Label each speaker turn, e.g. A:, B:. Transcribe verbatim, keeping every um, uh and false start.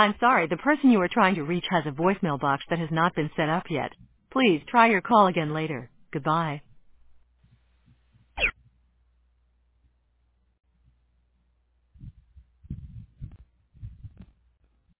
A: I'm sorry, the person you are trying to reach has a voicemail box that has not been set up yet. Please try your call again later. Goodbye.